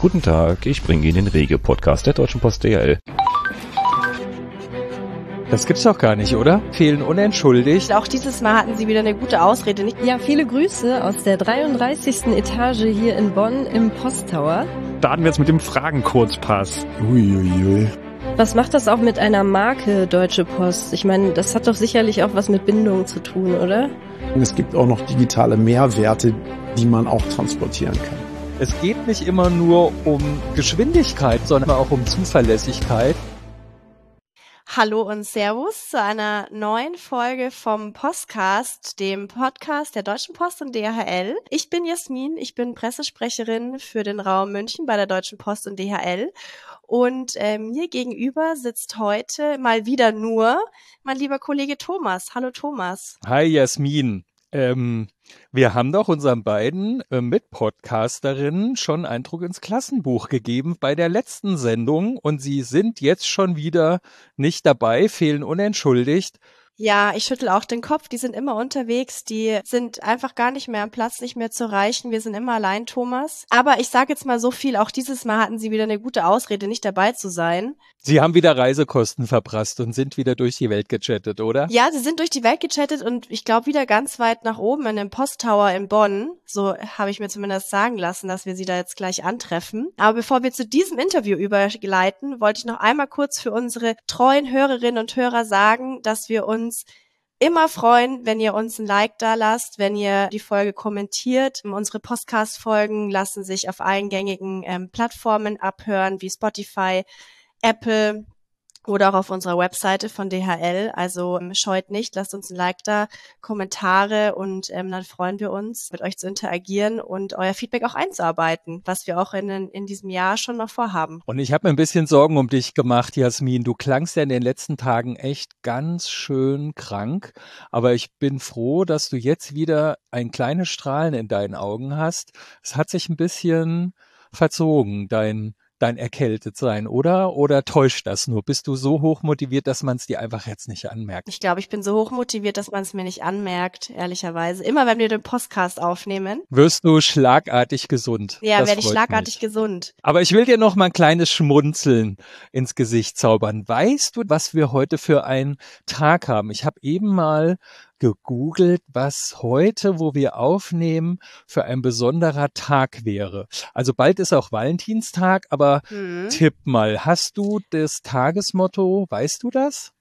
Guten Tag, ich bringe Ihnen den Rege-Podcast der Deutschen Post DHL. Das gibt's doch gar nicht, oder? Fehlen unentschuldigt. Auch dieses Mal hatten Sie wieder eine gute Ausrede, nicht? Ja, viele Grüße aus der 33. Etage hier in Bonn im Posttower. Starten wir jetzt mit dem Fragenkurzpass. Uiuiui. Was macht das auch mit einer Marke Deutsche Post? Ich meine, das hat doch sicherlich auch was mit Bindung zu tun, oder? Es gibt auch noch digitale Mehrwerte, die man auch transportieren kann. Es geht nicht immer nur um Geschwindigkeit, sondern auch um Zuverlässigkeit. Hallo und Servus zu einer neuen Folge vom Postcast, dem Podcast der Deutschen Post und DHL. Ich bin Jasmin, ich bin Pressesprecherin für den Raum München bei der Deutschen Post und DHL. Und mir gegenüber sitzt heute mal wieder nur mein lieber Kollege Thomas. Hallo Thomas. Hi Jasmin. Wir haben doch unseren beiden Mitpodcasterinnen schon Eindruck ins Klassenbuch gegeben bei der letzten Sendung und sie sind jetzt schon wieder nicht dabei, fehlen unentschuldigt. Ja, ich schüttel auch den Kopf, die sind immer unterwegs, die sind einfach gar nicht mehr am Platz, nicht mehr zu erreichen, wir sind immer allein, Thomas. Aber ich sage jetzt mal so viel, auch dieses Mal hatten sie wieder eine gute Ausrede, nicht dabei zu sein. Sie haben wieder Reisekosten verprasst und sind wieder durch die Welt gechattet, oder? Ja, sie sind durch die Welt gechattet und ich glaube wieder ganz weit nach oben in dem Posttower in Bonn. So habe ich mir zumindest sagen lassen, dass wir sie da jetzt gleich antreffen. Aber bevor wir zu diesem Interview überleiten, wollte ich noch einmal kurz für unsere treuen Hörerinnen und Hörer sagen, dass wir uns immer freuen, wenn ihr uns ein Like da lasst, wenn ihr die Folge kommentiert. Unsere Podcast-Folgen lassen sich auf allen gängigen Plattformen abhören, wie Spotify, Apple oder auch auf unserer Webseite von DHL. Also scheut nicht, lasst uns ein Like da, Kommentare und dann freuen wir uns, mit euch zu interagieren und euer Feedback auch einzuarbeiten, was wir auch in diesem Jahr schon noch vorhaben. Und ich habe mir ein bisschen Sorgen um dich gemacht, Jasmin. Du klangst ja in den letzten Tagen echt ganz schön krank, aber ich bin froh, dass du jetzt wieder ein kleines Strahlen in deinen Augen hast. Es hat sich ein bisschen verzogen, dein Erkältetsein, oder? Oder täuscht das nur? Bist du so hoch motiviert, dass man es dir einfach jetzt nicht anmerkt? Ich glaube, ich bin so hoch motiviert, dass man es mir nicht anmerkt, ehrlicherweise. Immer wenn wir den Podcast aufnehmen. Wirst du schlagartig gesund? Ja, werde ich schlagartig gesund. Aber ich will dir noch mal ein kleines Schmunzeln ins Gesicht zaubern. Weißt du, was wir heute für einen Tag haben? Ich habe eben mal gegoogelt, was heute, wo wir aufnehmen, für ein besonderer Tag wäre. Also bald ist auch Valentinstag, aber tipp mal, hast du das Tagesmotto, weißt du das?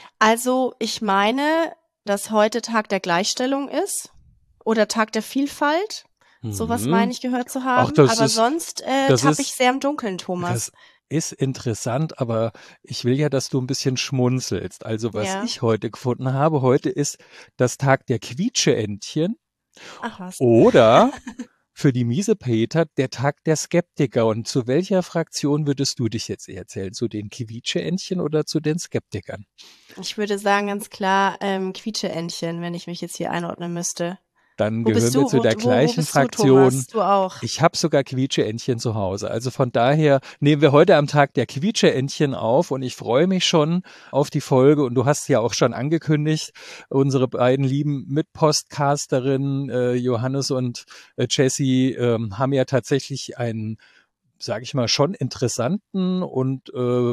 Also ich meine, dass heute Tag der Gleichstellung ist oder Tag der Vielfalt. Sowas meine ich gehört zu haben. Aber sonst tappe ich sehr im Dunkeln, Thomas. Ist interessant, aber ich will ja, dass du ein bisschen schmunzelst. Also was ich heute gefunden habe, heute ist das Tag der Quietscheentchen. Ach was. Oder für die Miesepeter der Tag der Skeptiker. Und zu welcher Fraktion würdest du dich jetzt eher zählen? Zu den Quietscheentchen oder zu den Skeptikern? Ich würde sagen ganz klar Quietscheentchen, wenn ich mich jetzt hier einordnen müsste. Dann gehören wir zu der gleichen Fraktion. Du, Thomas? Du auch. Ich habe sogar Quietscheentchen zu Hause. Also von daher nehmen wir heute am Tag der Quietscheentchen auf und ich freue mich schon auf die Folge. Und du hast ja auch schon angekündigt, unsere beiden lieben Mitpostcasterinnen Johannes und Jessie haben ja tatsächlich einen, sage ich mal, schon interessanten und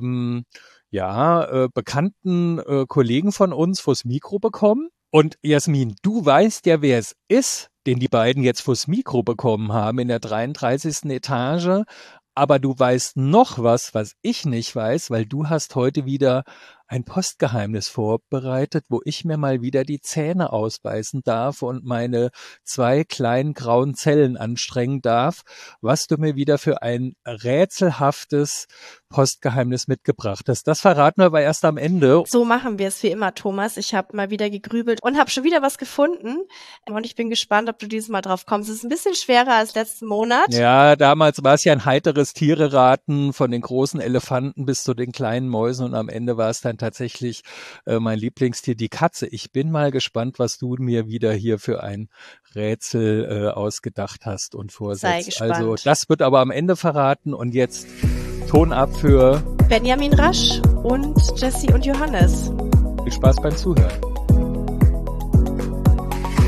bekannten Kollegen von uns vors Mikro bekommen. Und Jasmin, du weißt ja, wer es ist, den die beiden jetzt vors Mikro bekommen haben in der 33. Etage. Aber du weißt noch was ich nicht weiß, weil du hast heute wieder ein Postgeheimnis vorbereitet, wo ich mir mal wieder die Zähne ausbeißen darf und meine 2 kleinen grauen Zellen anstrengen darf, was du mir wieder für ein rätselhaftes Postgeheimnis mitgebracht hast. Das verraten wir aber erst am Ende. So machen wir es wie immer, Thomas. Ich habe mal wieder gegrübelt und habe schon wieder was gefunden. Und ich bin gespannt, ob du dieses Mal drauf kommst. Es ist ein bisschen schwerer als letzten Monat. Ja, damals war es ja ein heiteres Tiere-Raten von den großen Elefanten bis zu den kleinen Mäusen und am Ende war es dann tatsächlich mein Lieblingstier, die Katze. Ich bin mal gespannt, was du mir wieder hier für ein Rätsel ausgedacht hast und vorsetzt. Sei gespannt. Also das wird aber am Ende verraten und jetzt Ton ab für Benjamin Rasch und Jessie und Johannes. Viel Spaß beim Zuhören.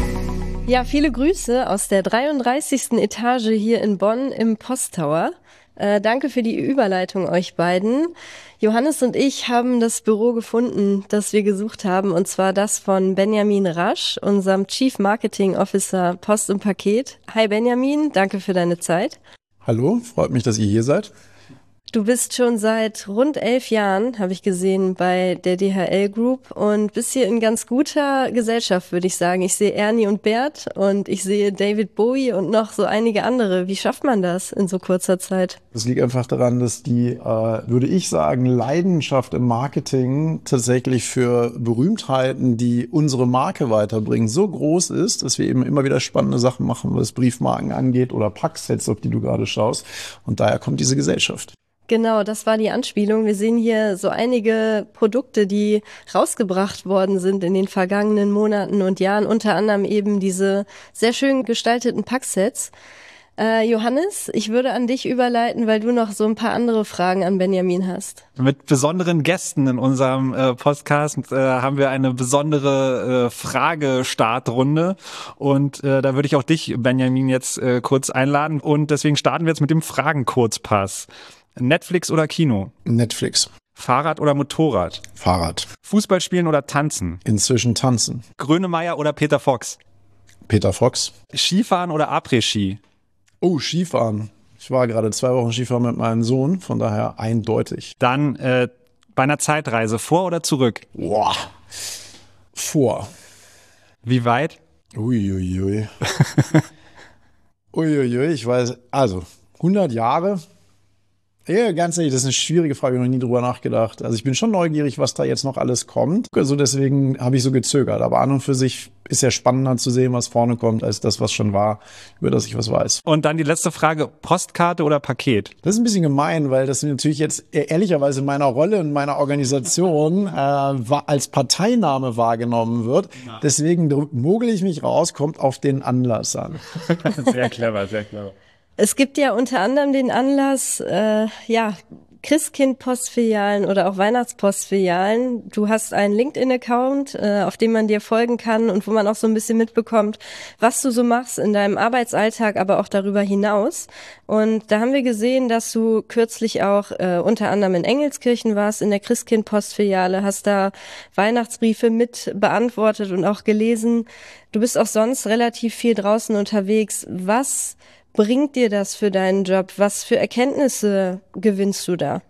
Ja, viele Grüße aus der 33. Etage hier in Bonn im Posttower. Danke für die Überleitung euch beiden. Johannes und ich haben das Büro gefunden, das wir gesucht haben, und zwar das von Benjamin Rasch, unserem Chief Marketing Officer Post und Paket. Hi Benjamin, danke für deine Zeit. Hallo, freut mich, dass ihr hier seid. Du bist schon seit rund 11 Jahren, habe ich gesehen, bei der DHL Group und bist hier in ganz guter Gesellschaft, würde ich sagen. Ich sehe Ernie und Bert und ich sehe David Bowie und noch so einige andere. Wie schafft man das in so kurzer Zeit? Das liegt einfach daran, dass die, würde ich sagen, Leidenschaft im Marketing tatsächlich für Berühmtheiten, die unsere Marke weiterbringen, so groß ist, dass wir eben immer wieder spannende Sachen machen, was Briefmarken angeht oder Packsets, auf die du gerade schaust. Und daher kommt diese Gesellschaft. Genau, das war die Anspielung. Wir sehen hier so einige Produkte, die rausgebracht worden sind in den vergangenen Monaten und Jahren, unter anderem eben diese sehr schön gestalteten Packsets. Johannes, ich würde an dich überleiten, weil du noch so ein paar andere Fragen an Benjamin hast. Mit besonderen Gästen in unserem Podcast haben wir eine besondere Fragestartrunde und da würde ich auch dich, Benjamin, jetzt kurz einladen und deswegen starten wir jetzt mit dem Fragenkurzpass. Netflix oder Kino? Netflix. Fahrrad oder Motorrad? Fahrrad. Fußball spielen oder tanzen? Inzwischen tanzen. Grönemeyer oder Peter Fox? Peter Fox. Skifahren oder Après-Ski? Oh, Skifahren. Ich war gerade 2 Wochen Skifahren mit meinem Sohn, von daher eindeutig. Dann bei einer Zeitreise vor oder zurück? Boah. Vor. Wie weit? Uiuiui. Uiuiui, ich weiß, also 100 Jahre. Ja, ganz ehrlich, das ist eine schwierige Frage, ich habe noch nie drüber nachgedacht. Also ich bin schon neugierig, was da jetzt noch alles kommt. Also deswegen habe ich so gezögert. Aber an und für sich ist ja spannender zu sehen, was vorne kommt, als das, was schon war, über das ich was weiß. Und dann die letzte Frage, Postkarte oder Paket? Das ist ein bisschen gemein, weil das natürlich jetzt ehrlicherweise in meiner Rolle und meiner Organisation als Parteiname wahrgenommen wird. Deswegen mogel ich mich raus, kommt auf den Anlass an. Sehr clever, sehr clever. Es gibt ja unter anderem den Anlass, Christkind-Postfilialen oder auch Weihnachtspostfilialen. Du hast einen LinkedIn-Account, auf dem man dir folgen kann und wo man auch so ein bisschen mitbekommt, was du so machst in deinem Arbeitsalltag, aber auch darüber hinaus. Und da haben wir gesehen, dass du kürzlich auch unter anderem in Engelskirchen warst, in der Christkind-Postfiliale, hast da Weihnachtsbriefe mit beantwortet und auch gelesen. Du bist auch sonst relativ viel draußen unterwegs. Was bringt dir das für deinen Job? Was für Erkenntnisse gewinnst du da?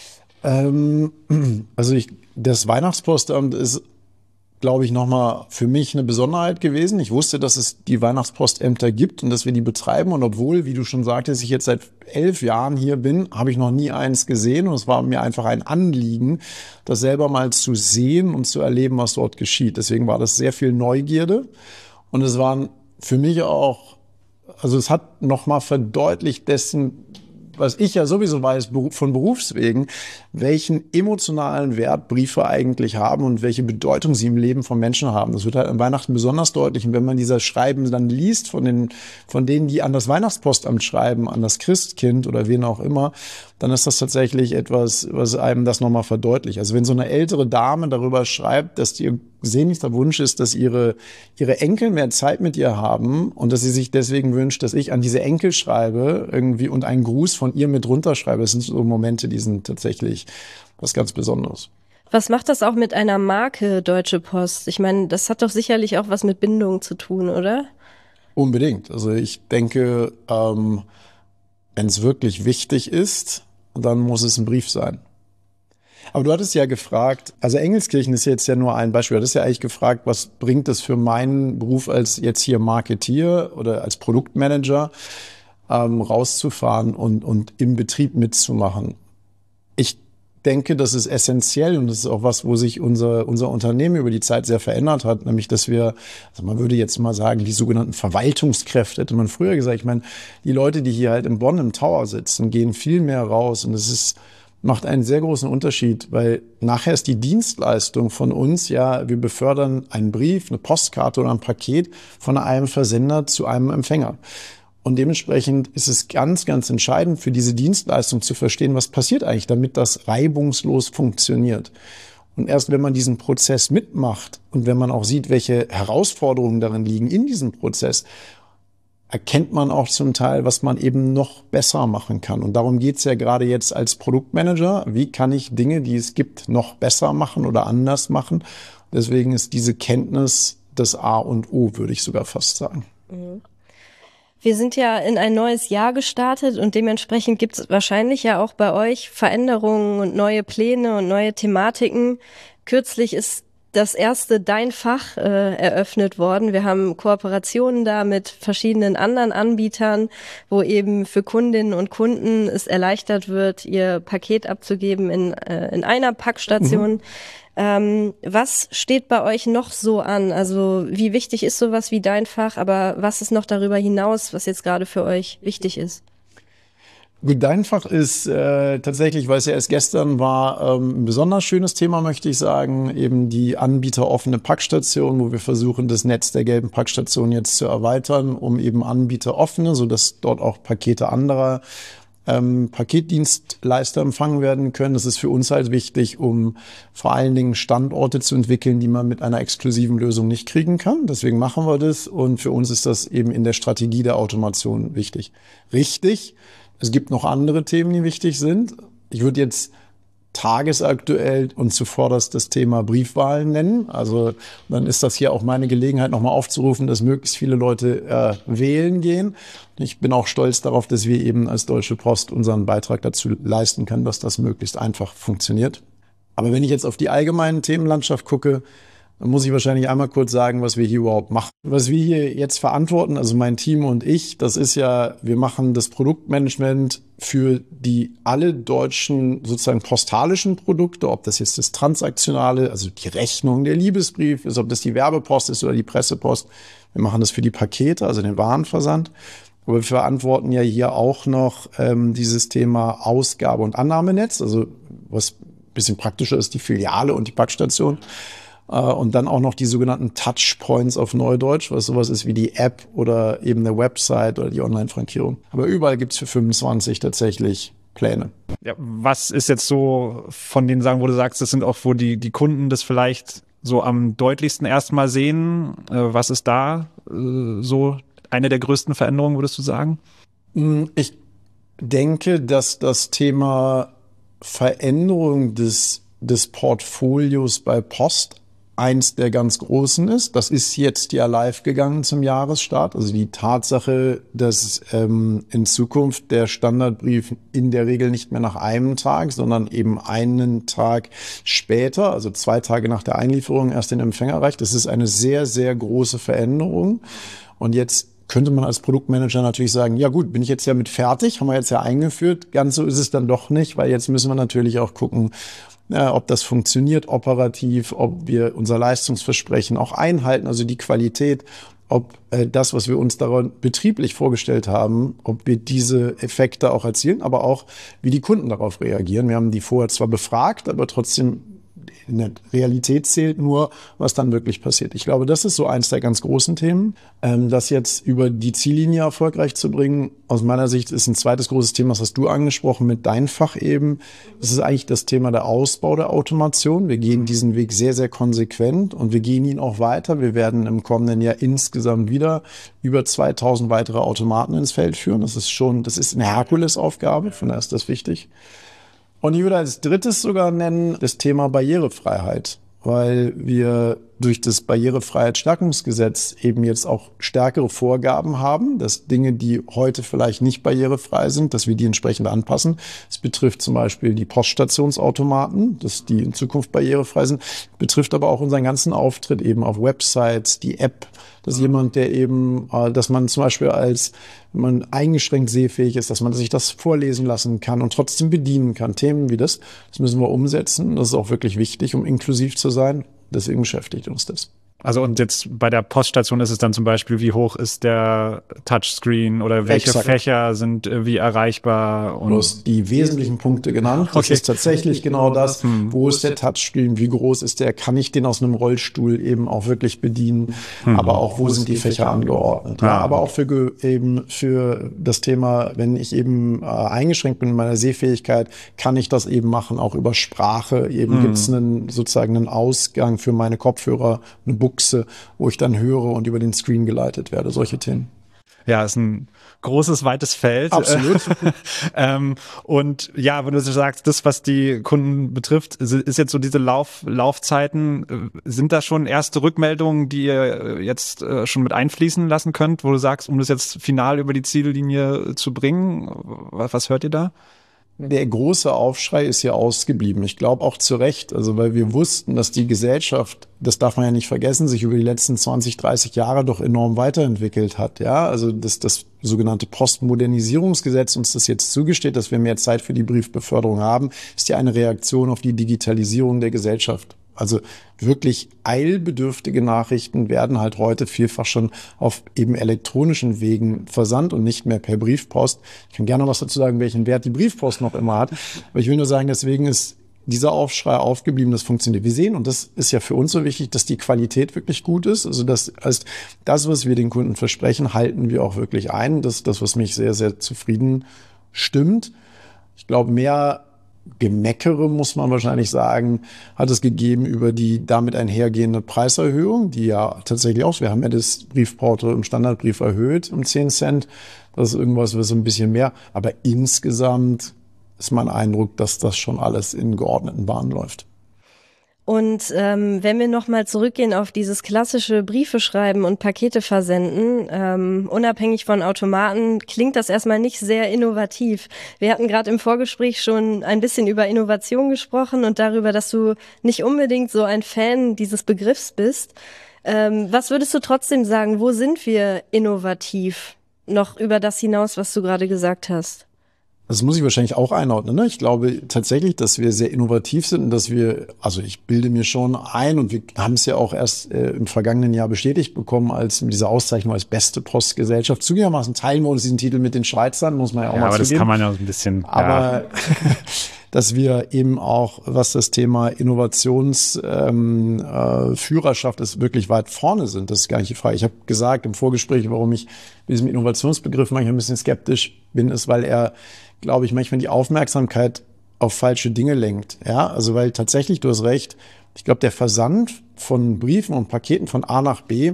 Das Weihnachtspostamt ist, glaube ich, nochmal für mich eine Besonderheit gewesen. Ich wusste, dass es die Weihnachtspostämter gibt und dass wir die betreiben. Und obwohl, wie du schon sagtest, ich jetzt seit 11 Jahren hier bin, habe ich noch nie eins gesehen. Und es war mir einfach ein Anliegen, das selber mal zu sehen und zu erleben, was dort geschieht. Deswegen war das sehr viel Neugierde. Und es waren für mich auch, also es hat nochmal verdeutlicht dessen, was ich ja sowieso weiß von Berufswegen, welchen emotionalen Wert Briefe eigentlich haben und welche Bedeutung sie im Leben von Menschen haben. Das wird halt an Weihnachten besonders deutlich. Und wenn man dieser Schreiben dann liest von denen, die an das Weihnachtspostamt schreiben, an das Christkind oder wen auch immer, dann ist das tatsächlich etwas, was einem das nochmal verdeutlicht. Also wenn so eine ältere Dame darüber schreibt, dass ihr sehnlichster Wunsch ist, dass ihre Enkel mehr Zeit mit ihr haben und dass sie sich deswegen wünscht, dass ich an diese Enkel schreibe irgendwie und einen Gruß von ihr mit runterschreibe. Das sind so Momente, die sind tatsächlich was ganz Besonderes. Was macht das auch mit einer Marke Deutsche Post? Ich meine, das hat doch sicherlich auch was mit Bindung zu tun, oder? Unbedingt. Also ich denke, wenn es wirklich wichtig ist, dann muss es ein Brief sein. Aber du hattest ja gefragt, also Engelskirchen ist jetzt ja nur ein Beispiel. Du hattest ja eigentlich gefragt, was bringt es für meinen Beruf als jetzt hier Marketier oder als Produktmanager, rauszufahren und im Betrieb mitzumachen. Ich denke, das ist essentiell und das ist auch was, wo sich unser Unternehmen über die Zeit sehr verändert hat, nämlich dass wir, also man würde jetzt mal sagen, die sogenannten Verwaltungskräfte, hätte man früher gesagt. Ich meine, die Leute, die hier halt in Bonn im Tower sitzen, gehen viel mehr raus und das macht einen sehr großen Unterschied, weil nachher ist die Dienstleistung von uns ja, wir befördern einen Brief, eine Postkarte oder ein Paket von einem Versender zu einem Empfänger. Und dementsprechend ist es ganz, ganz entscheidend für diese Dienstleistung zu verstehen, was passiert eigentlich, damit das reibungslos funktioniert. Und erst wenn man diesen Prozess mitmacht und wenn man auch sieht, welche Herausforderungen darin liegen in diesem Prozess, erkennt man auch zum Teil, was man eben noch besser machen kann. Und darum geht's ja gerade jetzt als Produktmanager. Wie kann ich Dinge, die es gibt, noch besser machen oder anders machen? Deswegen ist diese Kenntnis das A und O, würde ich sogar fast sagen. Wir sind ja in ein neues Jahr gestartet und dementsprechend gibt es wahrscheinlich ja auch bei euch Veränderungen und neue Pläne und neue Thematiken. Kürzlich ist das erste Dein Fach eröffnet worden. Wir haben Kooperationen da mit verschiedenen anderen Anbietern, wo eben für Kundinnen und Kunden es erleichtert wird, ihr Paket abzugeben in einer Packstation. Was steht bei euch noch so an? Also wie wichtig ist sowas wie Dein Fach, aber was ist noch darüber hinaus, was jetzt gerade für euch wichtig ist? Gut, Dein Fach ist tatsächlich, weil es ja erst gestern war, ein besonders schönes Thema, möchte ich sagen. Eben die anbieteroffene Packstation, wo wir versuchen, das Netz der gelben Packstationen jetzt zu erweitern, um eben anbieteroffene, sodass dort auch Pakete anderer Paketdienstleister empfangen werden können. Das ist für uns halt wichtig, um vor allen Dingen Standorte zu entwickeln, die man mit einer exklusiven Lösung nicht kriegen kann. Deswegen machen wir das und für uns ist das eben in der Strategie der Automation wichtig. Richtig, es gibt noch andere Themen, die wichtig sind. Ich würde jetzt tagesaktuell und zuvorderst das Thema Briefwahlen nennen. Also dann ist das hier auch meine Gelegenheit, nochmal aufzurufen, dass möglichst viele Leute wählen gehen. Ich bin auch stolz darauf, dass wir eben als Deutsche Post unseren Beitrag dazu leisten können, dass das möglichst einfach funktioniert. Aber wenn ich jetzt auf die allgemeine Themenlandschaft gucke, dann muss ich wahrscheinlich einmal kurz sagen, was wir hier überhaupt machen. Was wir hier jetzt verantworten, also mein Team und ich, das ist ja, wir machen das Produktmanagement für die alle deutschen sozusagen postalischen Produkte, ob das jetzt das Transaktionale, also die Rechnung, der Liebesbrief ist, ob das die Werbepost ist oder die Pressepost. Wir machen das für die Pakete, also den Warenversand. Aber wir verantworten ja hier auch noch dieses Thema Ausgabe- und Annahmenetz, also was ein bisschen praktischer ist, die Filiale und die Packstation. Und dann auch noch die sogenannten Touchpoints auf Neudeutsch, was sowas ist wie die App oder eben eine Website oder die Online-Frankierung. Aber überall gibt's für 25 tatsächlich Pläne. Ja, was ist jetzt so von den Sachen, wo du sagst, das sind auch, wo die Kunden das vielleicht so am deutlichsten erstmal sehen? Was ist da so eine der größten Veränderungen, würdest du sagen? Ich denke, dass das Thema Veränderung des Portfolios bei Post eins der ganz großen ist. Das ist jetzt ja live gegangen zum Jahresstart. Also die Tatsache, dass in Zukunft der Standardbrief in der Regel nicht mehr nach einem Tag, sondern eben einen Tag später, also 2 Tage nach der Einlieferung, erst den Empfänger erreicht. Das ist eine sehr, sehr große Veränderung. Und jetzt könnte man als Produktmanager natürlich sagen, ja gut, bin ich jetzt ja mit fertig, haben wir jetzt ja eingeführt. Ganz so ist es dann doch nicht, weil jetzt müssen wir natürlich auch gucken, ob das funktioniert operativ, ob wir unser Leistungsversprechen auch einhalten, also die Qualität, ob das, was wir uns daran betrieblich vorgestellt haben, ob wir diese Effekte auch erzielen, aber auch, wie die Kunden darauf reagieren. Wir haben die vorher zwar befragt, aber trotzdem in der Realität zählt nur, was dann wirklich passiert. Ich glaube, das ist so eins der ganz großen Themen. Das jetzt über die Ziellinie erfolgreich zu bringen, aus meiner Sicht ist ein zweites großes Thema, das hast du angesprochen mit Dein Fach eben. Das ist eigentlich das Thema der Ausbau der Automation. Wir gehen diesen Weg sehr, sehr konsequent und wir gehen ihn auch weiter. Wir werden im kommenden Jahr insgesamt wieder über 2000 weitere Automaten ins Feld führen. Das ist eine Herkulesaufgabe, von daher ist das wichtig. Und ich würde als drittes sogar nennen das Thema Barrierefreiheit, weil wir durch das Barrierefreiheitsstärkungsgesetz eben jetzt auch stärkere Vorgaben haben, dass Dinge, die heute vielleicht nicht barrierefrei sind, dass wir die entsprechend anpassen. Es betrifft zum Beispiel die Poststationsautomaten, dass die in Zukunft barrierefrei sind, betrifft aber auch unseren ganzen Auftritt eben auf Websites, die App, dass jemand, der eben, dass man zum Beispiel wenn man eingeschränkt sehfähig ist, dass man sich das vorlesen lassen kann und trotzdem bedienen kann. Themen wie das müssen wir umsetzen. Das ist auch wirklich wichtig, um inklusiv zu sein. Deswegen beschäftigt uns das. Also und jetzt bei der Poststation ist es dann zum Beispiel, wie hoch ist der Touchscreen oder welche Fächer sind wie erreichbar? Und du hast die wesentlichen Punkte genannt. Das ist tatsächlich genau das. Wo ist der Touchscreen? Wie groß ist der? Kann ich den aus einem Rollstuhl eben auch wirklich bedienen? Aber auch, wo sind die Fächer angeordnet? Ja, aber auch für das Thema, wenn ich eben eingeschränkt bin in meiner Sehfähigkeit, kann ich das eben machen, auch über Sprache. Eben gibt es sozusagen einen Ausgang für meine Kopfhörer, eine Buchse, wo ich dann höre und über den Screen geleitet werde, solche Themen. Ja, ist ein großes, weites Feld. Absolut. Und ja, wenn du so sagst, das, was die Kunden betrifft, ist jetzt so diese Laufzeiten. Sind da schon erste Rückmeldungen, die ihr jetzt schon mit einfließen lassen könnt, wo du sagst, um das jetzt final über die Ziellinie zu bringen? Was hört ihr da? Der große Aufschrei ist ja ausgeblieben. Ich glaube auch zu Recht, also weil wir wussten, dass die Gesellschaft, das darf man ja nicht vergessen, sich über die letzten 20, 30 Jahre doch enorm weiterentwickelt hat. Ja, also das sogenannte Postmodernisierungsgesetz uns das jetzt zugesteht, dass wir mehr Zeit für die Briefbeförderung haben, ist ja eine Reaktion auf die Digitalisierung der Gesellschaft. Also wirklich eilbedürftige Nachrichten werden halt heute vielfach schon auf eben elektronischen Wegen versandt und nicht mehr per Briefpost. Ich kann gerne noch was dazu sagen, welchen Wert die Briefpost noch immer hat. Aber ich will nur sagen, deswegen ist dieser Aufschrei aufgeblieben, das funktioniert. Wir sehen, und das ist ja für uns so wichtig, dass die Qualität wirklich gut ist. Also das heißt, das, was wir den Kunden versprechen, halten wir auch wirklich ein. Das ist das, was mich sehr, sehr zufrieden stimmt. Ich glaube, mehr Gemeckere, muss man wahrscheinlich sagen, hat es gegeben über die damit einhergehende Preiserhöhung, die ja tatsächlich auch, wir haben ja das Briefporto im Standardbrief erhöht um 10 Cent. Das ist irgendwas, was ein bisschen mehr. Aber insgesamt ist mein Eindruck, dass das schon alles in geordneten Bahnen läuft. Und wenn wir nochmal zurückgehen auf dieses klassische Briefe schreiben und Pakete versenden, unabhängig von Automaten, klingt das erstmal nicht sehr innovativ. Wir hatten gerade im Vorgespräch schon ein bisschen über Innovation gesprochen und darüber, dass du nicht unbedingt so ein Fan dieses Begriffs bist. Was würdest du trotzdem sagen, wo sind wir innovativ? Noch über das hinaus, was du gerade gesagt hast. Das muss ich wahrscheinlich auch einordnen. Ne? Ich glaube tatsächlich, dass wir sehr innovativ sind und dass wir, also ich bilde mir schon ein und wir haben es ja auch erst im vergangenen Jahr bestätigt bekommen als mit dieser Auszeichnung als beste Postgesellschaft. Zugegebenermaßen teilen wir uns diesen Titel mit den Schweizern, muss man ja auch mal zugeben. Aber das kann man ja so ein bisschen. Aber dass wir eben auch, was das Thema Innovationsführerschaft ist, wirklich weit vorne sind. Das ist gar nicht die Frage. Ich habe gesagt im Vorgespräch, warum ich mit diesem Innovationsbegriff manchmal ein bisschen skeptisch bin, ist, weil er, glaube ich, manchmal die Aufmerksamkeit auf falsche Dinge lenkt. Ja, also weil tatsächlich, du hast recht, ich glaube, der Versand von Briefen und Paketen von A nach B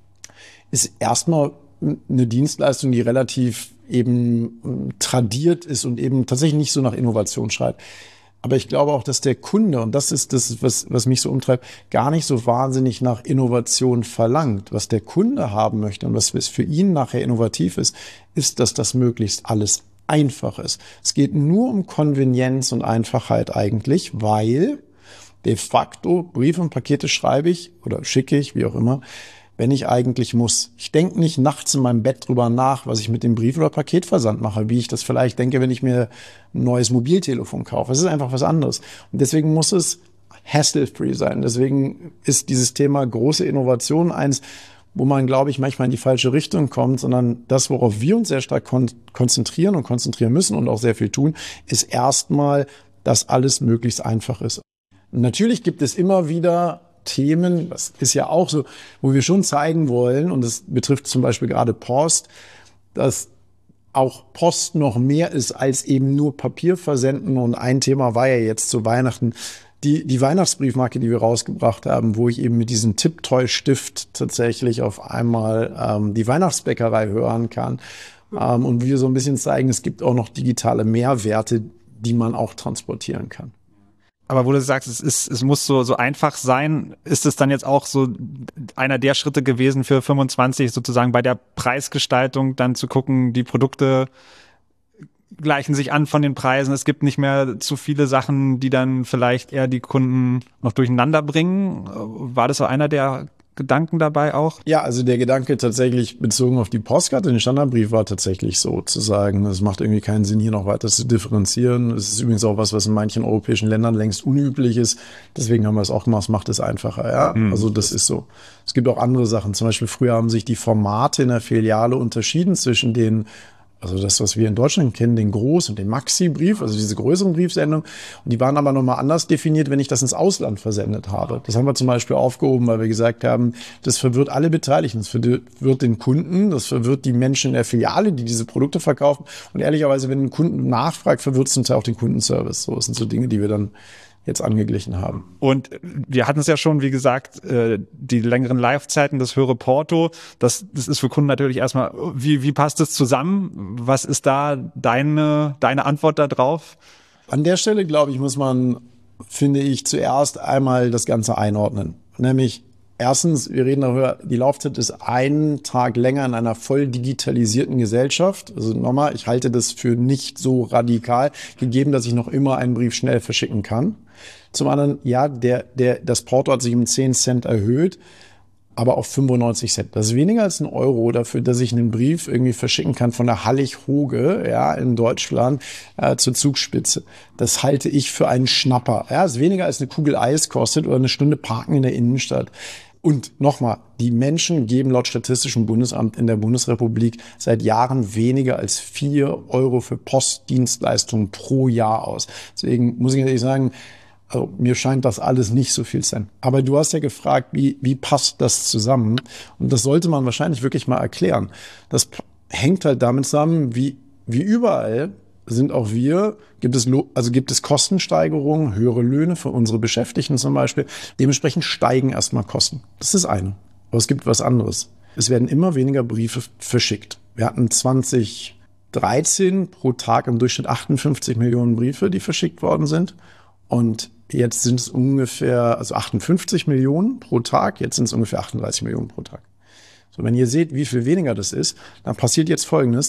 ist erstmal eine Dienstleistung, die relativ eben tradiert ist und eben tatsächlich nicht so nach Innovation schreit. Aber ich glaube auch, dass der Kunde, und das ist das, was mich so umtreibt, gar nicht so wahnsinnig nach Innovation verlangt. Was der Kunde haben möchte und was für ihn nachher innovativ ist, ist, dass das möglichst alles einfach ist. Es geht nur um Konvenienz und Einfachheit eigentlich, weil de facto Briefe und Pakete schreibe ich oder schicke ich, wie auch immer, wenn ich eigentlich muss. Ich denke nicht nachts in meinem Bett drüber nach, was ich mit dem Brief- oder Paketversand mache, wie ich das vielleicht denke, wenn ich mir ein neues Mobiltelefon kaufe. Es ist einfach was anderes. Und deswegen muss es hassle-free sein. Deswegen ist dieses Thema große Innovation eins, wo man, glaube ich, manchmal in die falsche Richtung kommt, sondern das, worauf wir uns sehr stark konzentrieren und konzentrieren müssen und auch sehr viel tun, ist erstmal, dass alles möglichst einfach ist. Und natürlich gibt es immer wieder Themen, das ist ja auch so, wo wir schon zeigen wollen, und das betrifft zum Beispiel gerade Post, dass auch Post noch mehr ist als eben nur Papier versenden. Und ein Thema war ja jetzt zu Weihnachten die Weihnachtsbriefmarke, die wir rausgebracht haben, wo ich eben mit diesem Tipptoy-Stift tatsächlich auf einmal die Weihnachtsbäckerei hören kann. Und wir so ein bisschen zeigen, es gibt auch noch digitale Mehrwerte, die man auch transportieren kann. Aber wo du sagst, es muss so einfach sein, ist es dann jetzt auch so einer der Schritte gewesen für 25 sozusagen bei der Preisgestaltung dann zu gucken, die Produkte gleichen sich an von den Preisen. Es gibt nicht mehr zu viele Sachen, die dann vielleicht eher die Kunden noch durcheinander bringen. War das so einer der Gedanken dabei auch? Ja, also der Gedanke tatsächlich bezogen auf die Postkarte, den Standardbrief war tatsächlich so zu sagen, es macht irgendwie keinen Sinn, hier noch weiter zu differenzieren. Es ist übrigens auch was in manchen europäischen Ländern längst unüblich ist. Deswegen haben wir es auch gemacht, es macht es einfacher. Ja, also das ist so. Es gibt auch andere Sachen. Zum Beispiel früher haben sich die Formate in der Filiale unterschieden zwischen den, also das, was wir in Deutschland kennen, den Groß- und den Maxi-Brief, also diese größeren Briefsendungen. Und die waren aber nochmal anders definiert, wenn ich das ins Ausland versendet habe. Das haben wir zum Beispiel aufgehoben, weil wir gesagt haben, das verwirrt alle Beteiligten. Das verwirrt den Kunden, das verwirrt die Menschen in der Filiale, die diese Produkte verkaufen. Und ehrlicherweise, wenn ein Kunde nachfragt, verwirrt es zum Teil auch den Kundenservice. So, das sind so Dinge, die wir dann jetzt angeglichen haben. Und wir hatten es ja schon, wie gesagt, die längeren Live-Zeiten, das höhere Porto, das ist für Kunden natürlich erstmal, wie passt das zusammen? Was ist da deine Antwort da drauf? An der Stelle, glaube ich, muss man, finde ich, zuerst einmal das Ganze einordnen. Nämlich, erstens, wir reden darüber, die Laufzeit ist einen Tag länger in einer voll digitalisierten Gesellschaft. Also nochmal, ich halte das für nicht so radikal, gegeben, dass ich noch immer einen Brief schnell verschicken kann. Zum anderen, ja, das Porto hat sich um 10 Cent erhöht, aber auf 95 Cent. Das ist weniger als ein Euro dafür, dass ich einen Brief irgendwie verschicken kann von der Hallig-Hoge, ja, in Deutschland zur Zugspitze. Das halte ich für einen Schnapper. Ja, das ist weniger als eine Kugel Eis kostet oder eine Stunde Parken in der Innenstadt. Und nochmal, die Menschen geben laut Statistischem Bundesamt in der Bundesrepublik seit Jahren weniger als 4 Euro für Postdienstleistungen pro Jahr aus. Deswegen muss ich ehrlich sagen, also mir scheint das alles nicht so viel zu sein. Aber du hast ja gefragt, wie passt das zusammen? Und das sollte man wahrscheinlich wirklich mal erklären. Das hängt halt damit zusammen, wie überall sind auch wir, gibt es Kostensteigerungen, höhere Löhne für unsere Beschäftigten zum Beispiel. Dementsprechend steigen erstmal Kosten. Das ist eine. Aber es gibt was anderes. Es werden immer weniger Briefe verschickt. Wir hatten 2013 pro Tag im Durchschnitt 58 Millionen Briefe, die verschickt worden sind. Und jetzt sind es ungefähr, 58 Millionen pro Tag, jetzt sind es ungefähr 38 Millionen pro Tag. So, wenn ihr seht, wie viel weniger das ist, dann passiert jetzt Folgendes.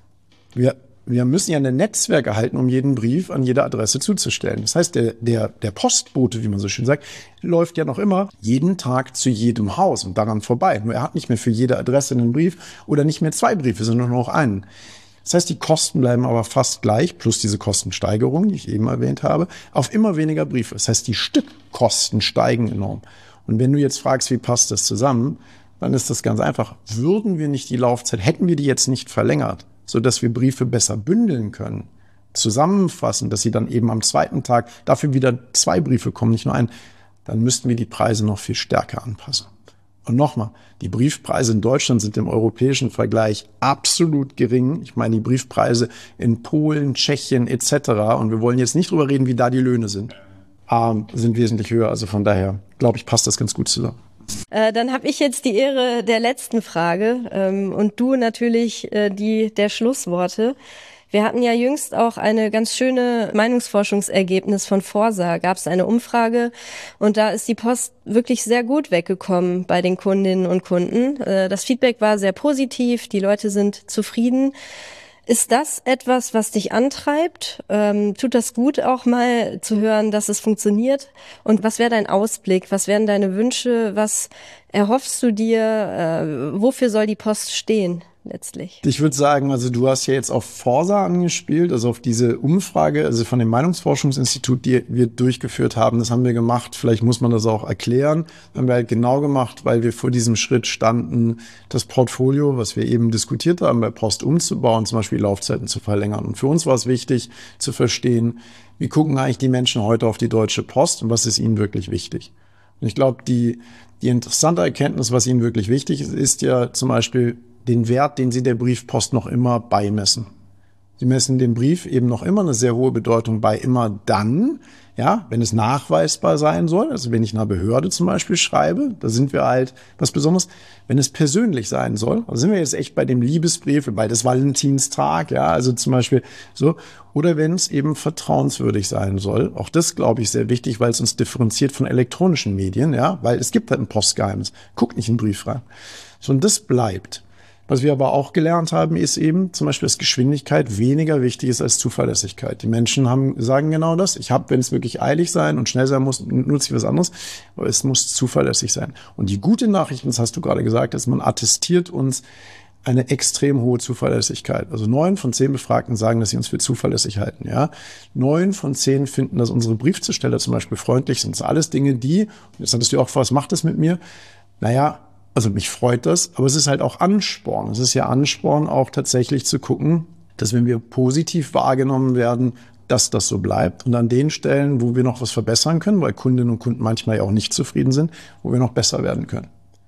Wir müssen ja ein Netzwerk erhalten, um jeden Brief an jede Adresse zuzustellen. Das heißt, der Postbote, wie man so schön sagt, läuft ja noch immer jeden Tag zu jedem Haus und daran vorbei. Nur er hat nicht mehr für jede Adresse einen Brief oder nicht mehr 2 Briefe, sondern nur noch einen. Das heißt, die Kosten bleiben aber fast gleich, plus diese Kostensteigerung, die ich eben erwähnt habe, auf immer weniger Briefe. Das heißt, die Stückkosten steigen enorm. Und wenn du jetzt fragst, wie passt das zusammen, dann ist das ganz einfach. Würden wir nicht die Laufzeit, hätten wir die jetzt nicht verlängert, sodass wir Briefe besser bündeln können, zusammenfassen, dass sie dann eben am zweiten Tag dafür wieder 2 Briefe kommen, nicht nur ein, dann müssten wir die Preise noch viel stärker anpassen. Und nochmal, die Briefpreise in Deutschland sind im europäischen Vergleich absolut gering. Ich meine, die Briefpreise in Polen, Tschechien etc. Und wir wollen jetzt nicht drüber reden, wie da die Löhne sind wesentlich höher. Also von daher, glaube ich, passt das ganz gut zusammen. Dann habe ich jetzt die Ehre der letzten Frage und du natürlich die der Schlussworte. Wir hatten ja jüngst auch eine ganz schöne Meinungsforschungsergebnis von Forsa. Gab es eine Umfrage und da ist die Post wirklich sehr gut weggekommen bei den Kundinnen und Kunden. Das Feedback war sehr positiv, die Leute sind zufrieden. Ist das etwas, was dich antreibt? Tut das gut, auch mal zu hören, dass es funktioniert? Und was wäre dein Ausblick? Was wären deine Wünsche? Was erhoffst du dir? Wofür soll die Post stehen letztlich? Ich würde sagen, also du hast ja jetzt auf Forsa angespielt, also auf diese Umfrage, also von dem Meinungsforschungsinstitut, die wir durchgeführt haben. Das haben wir gemacht, vielleicht muss man das auch erklären. Haben wir halt genau gemacht, weil wir vor diesem Schritt standen, das Portfolio, was wir eben diskutiert haben, bei Post umzubauen, zum Beispiel Laufzeiten zu verlängern. Und für uns war es wichtig zu verstehen, wie gucken eigentlich die Menschen heute auf die Deutsche Post und was ist ihnen wirklich wichtig. Und ich glaube, die interessante Erkenntnis, was ihnen wirklich wichtig ist, ist ja zum Beispiel den Wert, den sie der Briefpost noch immer beimessen. Sie messen dem Brief eben noch immer eine sehr hohe Bedeutung bei, immer dann, ja, wenn es nachweisbar sein soll, also wenn ich einer Behörde zum Beispiel schreibe, da sind wir halt was Besonderes, wenn es persönlich sein soll, also sind wir jetzt echt bei dem Liebesbrief, bei des Valentinstag, ja, also zum Beispiel so, oder wenn es eben vertrauenswürdig sein soll, auch das glaube ich sehr wichtig, weil es uns differenziert von elektronischen Medien, ja, weil es gibt halt ein Postgeheimnis, guckt nicht in den Brief rein. So, und das bleibt. Was wir aber auch gelernt haben, ist eben zum Beispiel, dass Geschwindigkeit weniger wichtig ist als Zuverlässigkeit. Die Menschen sagen genau das. Wenn es wirklich eilig sein und schnell sein muss, nutze ich was anderes. Aber es muss zuverlässig sein. Und die gute Nachricht, das hast du gerade gesagt, ist, man attestiert uns eine extrem hohe Zuverlässigkeit. Also 9 von 10 Befragten sagen, dass sie uns für zuverlässig halten. Ja, 9 von 10 finden, dass unsere Briefzusteller zum Beispiel freundlich sind. Das sind alles Dinge, jetzt hattest du auch, was macht das mit mir? Naja, also mich freut das, aber es ist halt auch Ansporn. Es ist ja Ansporn, auch tatsächlich zu gucken, dass wenn wir positiv wahrgenommen werden, dass das so bleibt. Und an den Stellen, wo wir noch was verbessern können, weil Kundinnen und Kunden manchmal ja auch nicht zufrieden sind, wo wir noch besser werden können.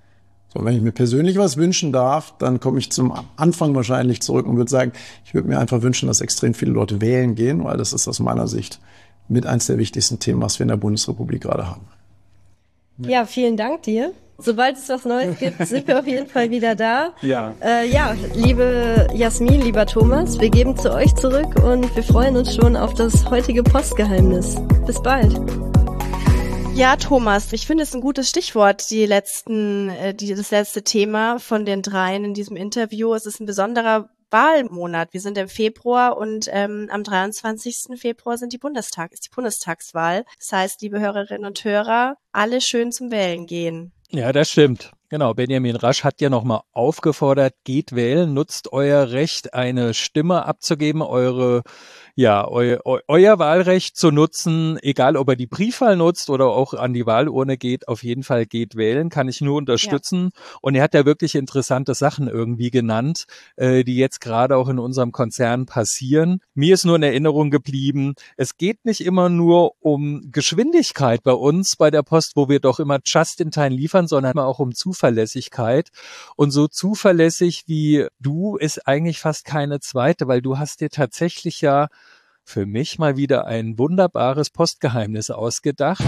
So, wenn ich mir persönlich was wünschen darf, dann komme ich zum Anfang wahrscheinlich zurück und würde sagen, ich würde mir einfach wünschen, dass extrem viele Leute wählen gehen, weil das ist aus meiner Sicht mit eins der wichtigsten Themen, was wir in der Bundesrepublik gerade haben. Ja, vielen Dank dir. Sobald es was Neues gibt, sind wir auf jeden Fall wieder da. Ja. Liebe Jasmin, lieber Thomas, wir geben zu euch zurück und wir freuen uns schon auf das heutige Postgeheimnis. Bis bald. Ja, Thomas, ich finde es ein gutes Stichwort, das letzte Thema von den dreien in diesem Interview. Es ist ein besonderer Wahlmonat. Wir sind im Februar und am 23. Februar ist die Bundestagswahl. Das heißt, liebe Hörerinnen und Hörer, alle schön zum Wählen gehen. Ja, das stimmt. Genau, Benjamin Rasch hat ja nochmal aufgefordert, geht wählen, nutzt euer Recht, eine Stimme abzugeben, euer Wahlrecht zu nutzen, egal ob er die Briefwahl nutzt oder auch an die Wahlurne geht, auf jeden Fall geht wählen, kann ich nur unterstützen. Ja. Und er hat ja wirklich interessante Sachen irgendwie genannt, die jetzt gerade auch in unserem Konzern passieren. Mir ist nur in Erinnerung geblieben, es geht nicht immer nur um Geschwindigkeit bei uns, bei der Post, wo wir doch immer just in time liefern, sondern auch um Zuverlässigkeit. Und so zuverlässig wie du ist eigentlich fast keine zweite, weil du hast dir tatsächlich ja für mich mal wieder ein wunderbares Postgeheimnis ausgedacht.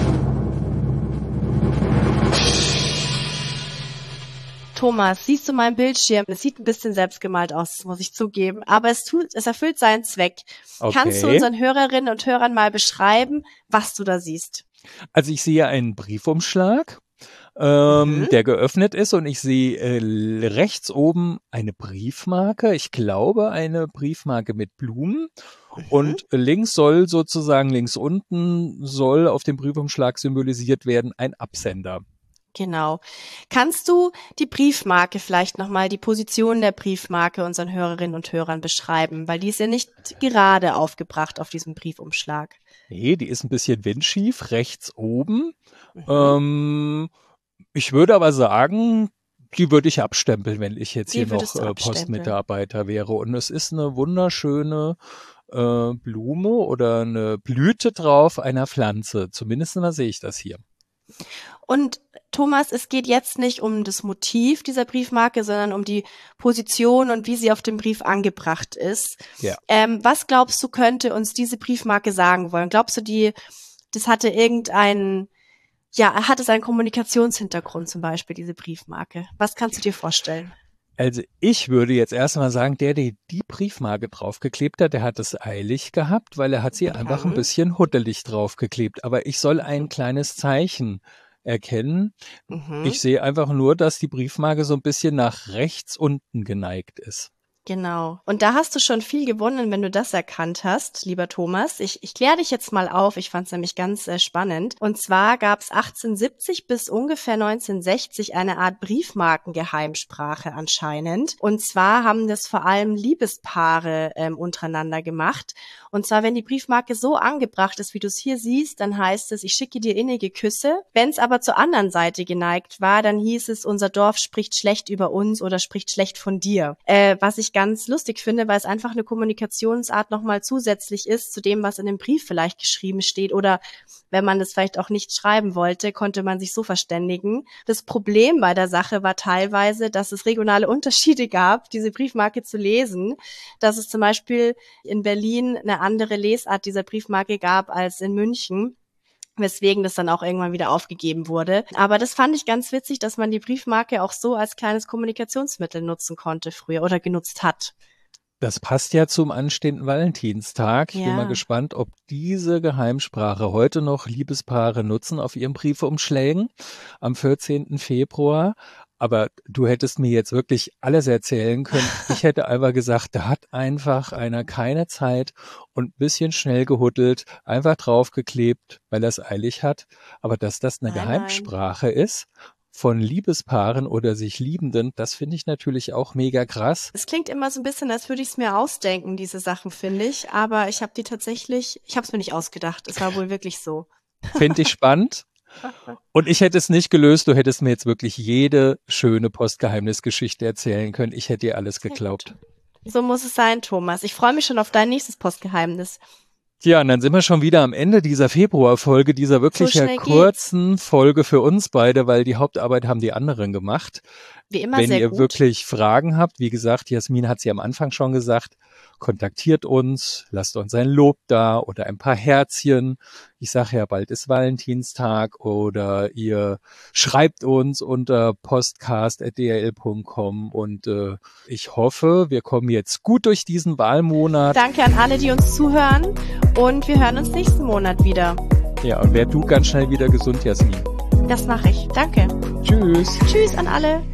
Thomas, siehst du meinen Bildschirm? Es sieht ein bisschen selbstgemalt aus, muss ich zugeben, aber es erfüllt seinen Zweck. Okay. Kannst du unseren Hörerinnen und Hörern mal beschreiben, was du da siehst? Also ich sehe einen Briefumschlag, der geöffnet ist und ich sehe rechts oben eine Briefmarke. Ich glaube, eine Briefmarke mit Blumen. Und links unten soll auf dem Briefumschlag symbolisiert werden ein Absender. Genau. Kannst du die Briefmarke vielleicht nochmal, die Position der Briefmarke unseren Hörerinnen und Hörern beschreiben? Weil die ist ja nicht gerade aufgebracht auf diesem Briefumschlag. Nee, die ist ein bisschen windschief, rechts oben. Ich würde aber sagen, die würde ich abstempeln, wenn ich jetzt hier noch Postmitarbeiter wäre. Und es ist eine wunderschöne Blume oder eine Blüte drauf einer Pflanze. Zumindest sehe ich das hier. Und Thomas, es geht jetzt nicht um das Motiv dieser Briefmarke, sondern um die Position und wie sie auf dem Brief angebracht ist. Ja. Was glaubst du, könnte uns diese Briefmarke sagen wollen? Glaubst du, das hatte einen Kommunikationshintergrund zum Beispiel, diese Briefmarke? Was kannst du dir vorstellen? Also ich würde jetzt erstmal sagen, der die Briefmarke draufgeklebt hat, der hat es eilig gehabt, weil er hat sie einfach ein bisschen huddelig draufgeklebt. Aber ich soll ein kleines Zeichen erkennen. Ich sehe einfach nur, dass die Briefmarke so ein bisschen nach rechts unten geneigt ist. Genau. Und da hast du schon viel gewonnen, wenn du das erkannt hast, lieber Thomas. Ich kläre dich jetzt mal auf. Ich fand es nämlich ganz spannend. Und zwar gab es 1870 bis ungefähr 1960 eine Art Briefmarkengeheimsprache anscheinend. Und zwar haben das vor allem Liebespaare untereinander gemacht. Und zwar, wenn die Briefmarke so angebracht ist, wie du es hier siehst, dann heißt es, ich schicke dir innige Küsse. Wenn es aber zur anderen Seite geneigt war, dann hieß es, unser Dorf spricht schlecht über uns oder spricht schlecht von dir. Was ich ganz lustig finde, weil es einfach eine Kommunikationsart nochmal zusätzlich ist zu dem, was in dem Brief vielleicht geschrieben steht, oder wenn man das vielleicht auch nicht schreiben wollte, konnte man sich so verständigen. Das Problem bei der Sache war teilweise, dass es regionale Unterschiede gab, diese Briefmarke zu lesen, dass es zum Beispiel in Berlin eine andere Lesart dieser Briefmarke gab als in München, weswegen das dann auch irgendwann wieder aufgegeben wurde. Aber das fand ich ganz witzig, dass man die Briefmarke auch so als kleines Kommunikationsmittel nutzen konnte früher oder genutzt hat. Das passt ja zum anstehenden Valentinstag. Ich bin mal gespannt, ob diese Geheimsprache heute noch Liebespaare nutzen auf ihren Briefumschlägen am 14. Februar. Aber du hättest mir jetzt wirklich alles erzählen können. Ich hätte einfach gesagt, da hat einfach einer keine Zeit und ein bisschen schnell gehuddelt, einfach draufgeklebt, weil er es eilig hat. Aber dass das eine Geheimsprache ist von Liebespaaren oder sich Liebenden, das finde ich natürlich auch mega krass. Es klingt immer so ein bisschen, als würde ich es mir ausdenken, diese Sachen, finde ich. Aber ich habe es mir nicht ausgedacht. Es war wohl wirklich so. Finde ich spannend. Und ich hätte es nicht gelöst, du hättest mir jetzt wirklich jede schöne Postgeheimnisgeschichte erzählen können. Ich hätte dir alles geglaubt. So muss es sein, Thomas. Ich freue mich schon auf dein nächstes Postgeheimnis. Ja, und dann sind wir schon wieder am Ende dieser Februarfolge, dieser wirklich kurzen Folge für uns beide, weil die Hauptarbeit haben die anderen gemacht. Wie immer Wenn sehr ihr gut. wirklich Fragen habt, wie gesagt, Jasmin hat sie am Anfang schon gesagt, kontaktiert uns, lasst uns ein Lob da oder ein paar Herzchen. Ich sage ja, bald ist Valentinstag, oder ihr schreibt uns unter postcast@dhl.com, und ich hoffe, wir kommen jetzt gut durch diesen Wahlmonat. Danke an alle, die uns zuhören, und wir hören uns nächsten Monat wieder. Ja, und werd du ganz schnell wieder gesund, Jasmin. Das mache ich. Danke. Tschüss. Tschüss an alle.